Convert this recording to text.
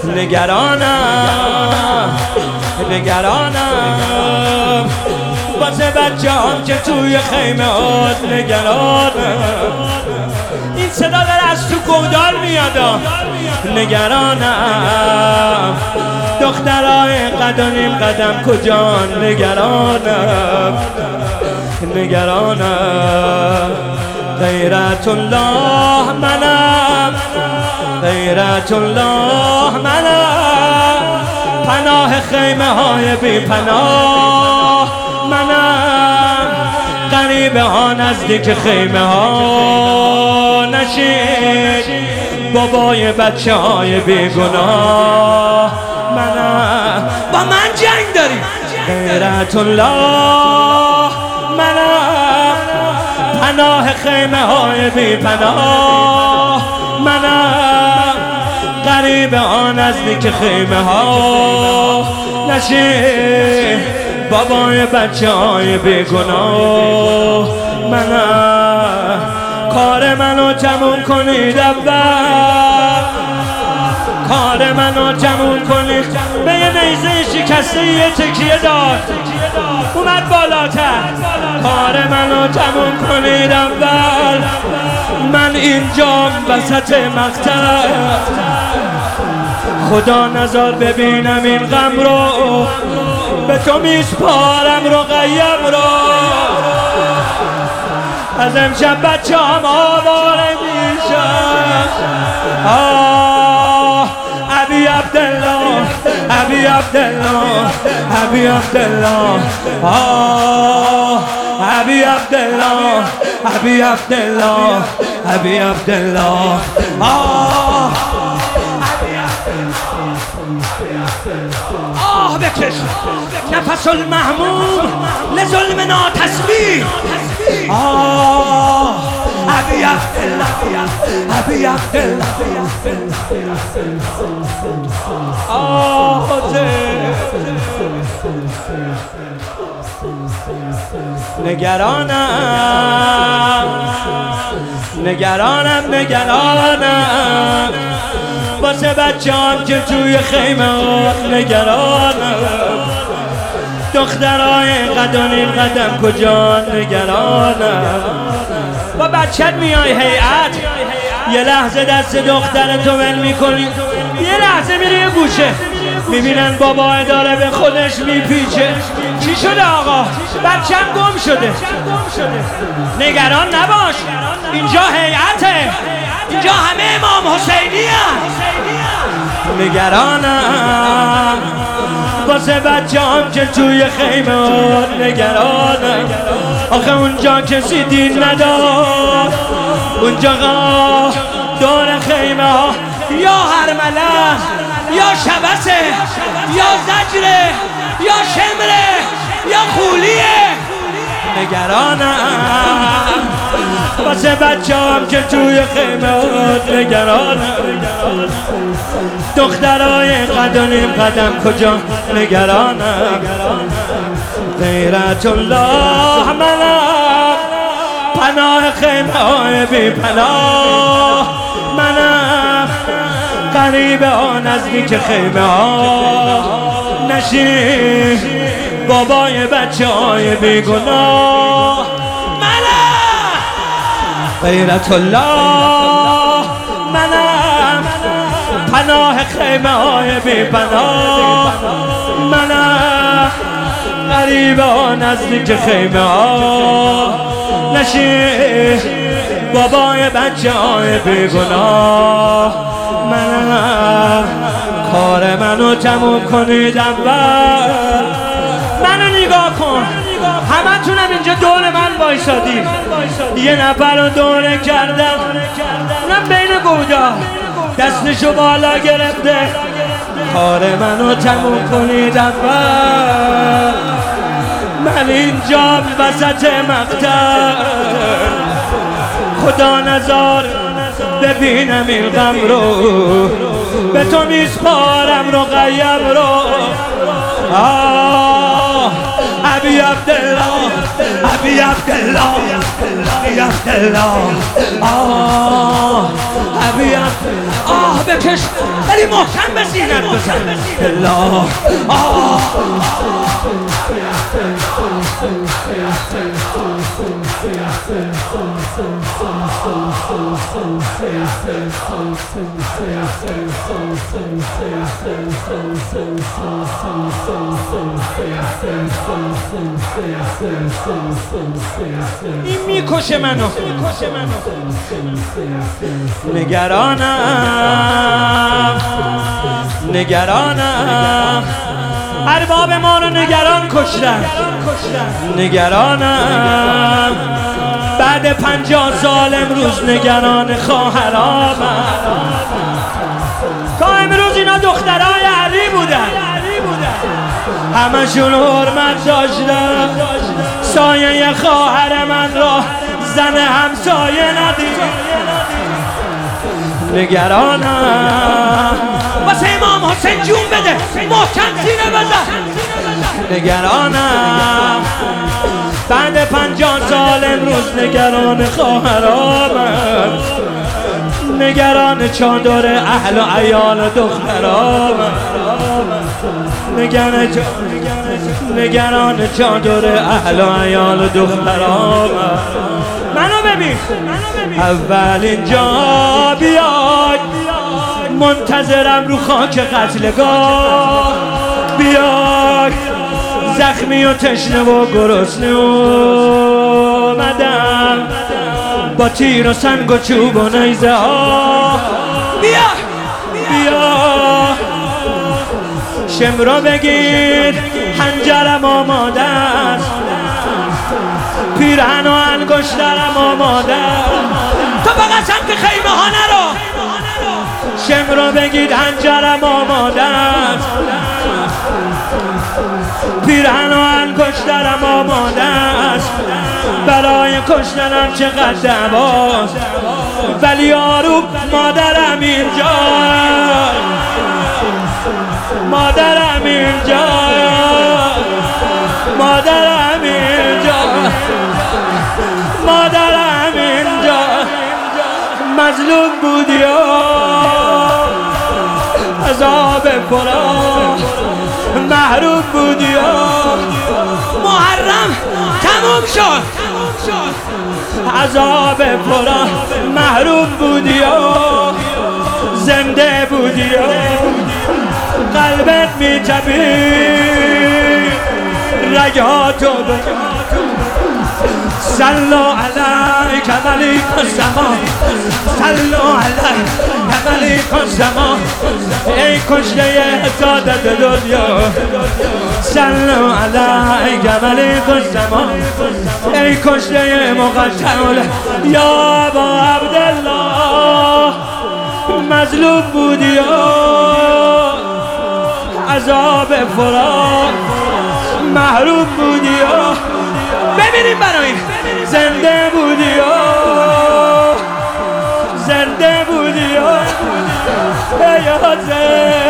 نگرانم واسه بچه‌ام که توی خیمه هات نگرانم. این صدا داره از تو گودال میاد. نگرانم دخترای قد و نیم قدم کجان نگرانم. غیرت الله منم، غیرت الله منم، پناه خیمه های بی پناه منم. غریبه ها نزدیک خیمه ها نشید، بابای بچه های بیگناه منم. با من جنگ داری. غیرت الله منم، پناه خیمه های بی پناه منم. غریبه ها نزدیک خیمه ها نشین، بابای بچه های بیگناه منم. کار منو تموم کنید اول، کار منو تموم کنید. به یه نیزه شکسته یه تکیه داد، اومد بالاتر. کار منو تموم کنید اول، من اینجام وسط مقطع. خدا نذار ببینم این غم رو، به تو میسپارم رقیم رو. از امشب بچه هم آواره میشن. ابی عبدالله، ابی عبدالله، ابی عبدالله، ابی عبدالله، ابی عبدالله، ابی عبدالله. بکش نفس المحموم لظلمنا تسبیح. ابی عبدالله، ابی عبدالله. نگرانم واسه بچه‌ام که توی خیمه ها نگرانم. دخترای قد و نیم قدم کجان نگرانم. با بچت میای هیئت، یه لحظه دست دخترتو ول میکنی، یه لحظه میری یه گوشه، میبینن بابا داره به خودش میپیچه. چی شده آقا؟ بچم گم شده. نگران نباش، اینجا هیئته، اینجا همه امام حسینی هست. نگرانم واسه بچه‌ام که توی خیمه ها نگرانم. آخه اونجا کسی دین نداد، اونجا دور خیمه ها یا هرمله یا شبسه یا زجره یا شمره یا خولیه. نگرانم واسه بچه‌ام که توی خیمه ها نگرانم. دخترای قد و نیم قدم کجا نگرانم. غیرت الله منم، پناه خیمه های بی پناه منم. غریبه ها نزدیک خیمه ها نشین، بابای بچه های بیگناه منم. غیرت الله منم، پناه خیمه های بی پناه منم. غریبه ها نزدیک خیمه ها نشین، بابای بچه های بیگناه منم. کار منو تموم کنید اول، منو نگاه کن. همه تونم اینجا دور من وایسادی، یه نفر رو دوره کردم، اونم بین گودا دستشو بالا گرفته. کار منو تموم کنید اول، من اینجا وسط مقتل. خدا نذار ببینم این غم رو، به تو میسپارم رقیم رو. ابی عبدالله ابی عبدالله ابی عبدالله ابی عبدالله بکش ولی محکم به سینت بزن الله این میکشه منو نگرانم ارباب ما رو نگران کشتن نگرانم بعد 50 سال امروز نگران خواهرامم تا امروز اینا دخترای علی بودن همشون حرمت داشتن سایه خواهر من را زن همسایه ندید نگرانم واسه امام حسین جون بده محکم سینه بزن نگرانم بعد 50 سال امروز نگران خواهرامم نگران چادر اهل و عیال دخترامم نگران چادر اهل و عیال دخترامم منو ببین اول اینجا بیای منتظرم رو خاک قتلگاه بیای زخمی و تشنه و گرسنه اومدم با تیر و سنگ و چوب و نیزه ها بیا شمرو بگیر حنجرم آماده است پیرهن و انگشترم آماده تو فقط سمت خیمه ها نرو شمرو بگیر حنجرم آماده است پیرهن و انگشترم آماده است برای کشتنم چقدر دعواست ولی یارو مادرم اینجا مادرم اینجا مادرم اینجا مادرم اینجا مظلوم بودی و عذاب فرا محروم بودی و محرم تموم شد عذاب فرا محروم بودی و زنده بودی و قلبت میتپید رگاتو صلوا علیک ملیک السما صلوا علیک ملیک السما ای کشته سعادت دنیا صلوا علیک ملیک السما ای کشته مقتل یا ابا عبدالله مظلوم بودی عذاب فراق محروم بودی ببینیم برای زنده بودی زنده بودی ای حسین